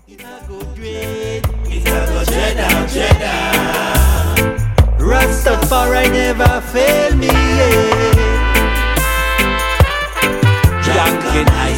It a go dread. It a go dread out, dread out. Rastafari never fail me yet. Drunken